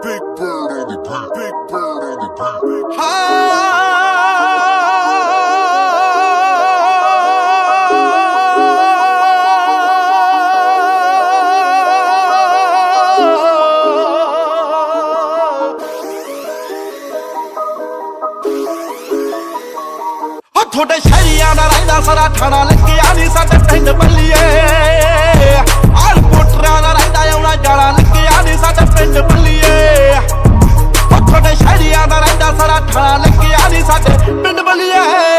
Big bird on the beat. Big bird on the beat. थोड़े शहरिया ना रहिंदा सारा ठाणा लग्गिया नी साडे पिंड बल्लीए आल पोटरा ना रहिंदा आउणा जाना लग्गिया नी साडे पिंड बल्लीए थोड़े शहरिया ना रहिंदा सारा ठाणा लग्गिया नी साडे पिंड बल्लीए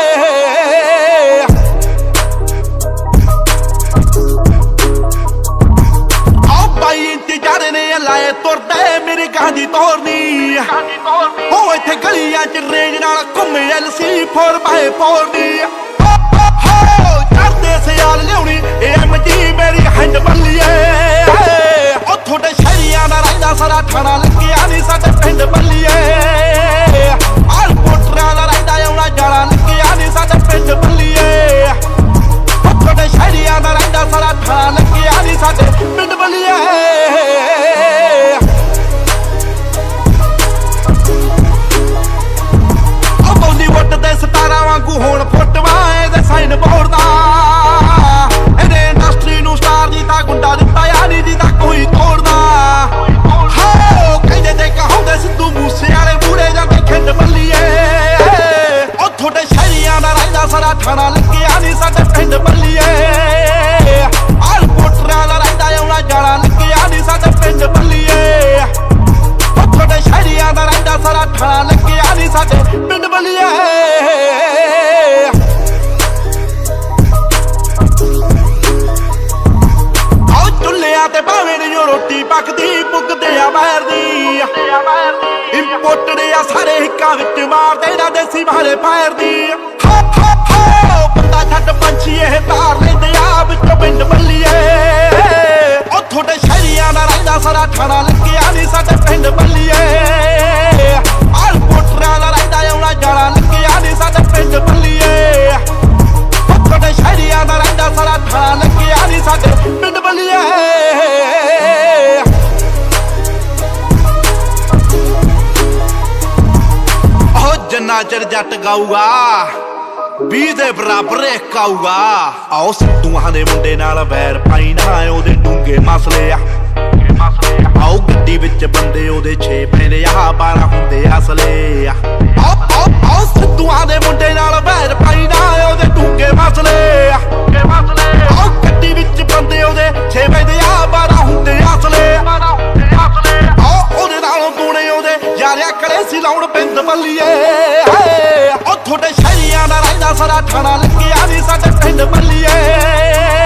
आओ भाई इंतजार ने लाए तुरदे मेरी गांधी तोरनी हो इत्थे गलियां च रेंज नाल घुम्मे LC 4x4 दी हो चढ़दे सियाल लियाउणी MG मेरी हैंड बल्लीए ओ थोड़े शहरियां दा रहिंदा सारा ठाणा लग्गिया नी साडे पिंड बल्लीए आल पोटरा दा रहिंदा आउणा जाना लग्गिया नी साडे पिंड बल्लीए ओ थोड़े शहरियां दा रहिंदा सारा ठाणा लग्गिया नी साडे पिंड बल्लीए ਹੁਣ ਫੁੱਟਵਾਂ ਇਹਦੇ ਸਾਈਨ ਬੋਰਡ ਦਾ ਇਹਦੇ ਇੰਡਸਟਰੀ ਨੂੰ ਸਟਾਰ ਦੀ ਤਾਂ ਗੁੰਡਾ ਦਿੱਤਾ ਯਾਰ ਨਹੀਂ ਦੀ ਤਾਂ ਕੋਈ ਤੋੜਦਾ ਹੋ ਕਹਿੰਦੇ ਤੇ ਕਹਾਉਂਦੇ ਸਿੱਧੂ ਮੂਸੇ ਵਾਲੇ ਬੂੜੇ ਜਾਂਦੇ ਖਿੰਡ ਬੱਲੀਏ ਉਹ ਤੁਹਾਡੇ ਸ਼ਹਿਰੀਆਂ ਦਾ ਰਹਿੰਦਾ ਸਾਰਾ ਠਾਣਾ ਲੱਗਿਆ ਨਹੀਂ ਸਾਡੇ ਪਿੰਡ ਬੱਲੀਏ ਆਲ ਪੋਟਰਾਂ ਦਾ ਰਹਿੰਦਾ ਆਉਣਾ ਜਾਣਾ ਲੱਗਿਆ ਨਹੀਂ ਸਾਡੇ ਪਿੰਡ ਬੱਲੀਏ ਉਹ ਤੁਹਾਡੇ ਸ਼ਹਿਰੀਆਂ ਦਾ ਰਹਿੰਦਾ ਸਾਰਾ ਠਾਣਾ ਲੱਗਿਆ ਨਹੀਂ ਸਾਡੇ ਪਿੰਡ ਬੱਲੀਏ ਤੇ ਭਾਵੇਂ ਨੀ ਰੋਟੀ ਪੱਕਦੀ ਪੁੱਗਦੇ ਆ ਬਾਹਰ ਦੀ ਇੰਪੋਰਟਡ ਆ ਸਾਰੇ ਹਿੱਕਾਂ ਵਿੱਚ ਮਾਰਦੇ ਨਾ ਦੇਸੀ ਮਾਰੇ ਫਾਇਰ ਦੀ ਬੰਦਾ ਛੱਡ ਪੰਛੀ ਇਹ ਤਾਰ ਲੈਂਦੇ ਆ ਵਿੱਚੋਂ ਪਿੰਡ ਬੱਲੀਏ ਉਹ ਤੁਹਾਡੇ ਸ਼ਹਿਰੀਆਂ ਦਾ ਰਹਿੰਦਾ ਸਾਰਾ ਠਾਣਾ ਲੱਗਿਆ ਨਹੀਂ ਸਾਡੇ ਪਿੰਡ ਬੱਲੀਏ ਆਲ ਪੋਟਰਾਂ ਦਾ ਰਹਿੰਦਾ ਆਉਣਾ ਜਾਣਾ ਲੱਗਿਆ ਨਹੀਂ ਸਾਡੇ ਪਿੰਡ ਬੱਲੀਏ ਉਹ ਤੁਹਾਡੇ ਸ਼ਹਿਰੀਆਂ ਦਾ ਰਹਿੰਦਾ ਸਾਰਾ ਠਾਣਾ ਲੱਗਿਆ ਨਹੀਂ ਸਾਡੇ ਪਿੰਡ ਬੱਲੀਏ ਜਿੰਨਾ ਚਿਰ ਜੱਟ ਗਾਊਗਾ 20 ਦੇ ਬਰਾਬਰ ਇੱਕ ਆਊਗਾ ਆਓ ਸਿੱਧੂਆਂ ਦੇ ਮੁੰਡੇ ਨਾਲ ਵੈਰ ਪਾਈ ਨਾ ਉਹਦੇ ਡੂੰਗੇ ਮਸਲੇ ਆ ਆਓ ਗੱਡੀ ਵਿੱਚ ਬੰਦੇ ਉਹਦੇ 6 ਪੈਂਦੇ ਆ 12 ਹੁੰਦੇ ਅਸਲੇ ਆ ਆਓ ਸਿੱਧੂਆਂ ਦੇ ਮੁੰਡੇ ਨਾਲ ਵੈਰ ਪਾਈ ਨਾ ਉਹਦੇ ਡੂੰਗੇ ਮਸਲੇ ਆ ਆਓ ਗੱਡੀ ਵਿੱਚ ਬੰਦੇ ਉਹਦੇ 6 ਪੈਂਦੇ ਆ 12 ਹੁੰਦੇ ਅਸਲੇ ਆਓ ਉਹਦੇ ਨਾਲੋਂ ਦੂਣੇ ਉਹਦੇ ਯਾਰਿਆ ਕਲੇ ਸੀ ਲਾਉਣ ਪਿੰਡ ਬੱਲੀਏ ਉਹ ਤੁਹਾਡੇ ਸ਼ਹਿਰੀਆਂ ਦਾ ਰਹਿੰਦਾ ਸਾਰਾ ਠਾਣਾ ਲੱਗਿਆ ਨਹੀਂ ਸਾਡੇ ਪਿੰਡ ਬੱਲੀਏ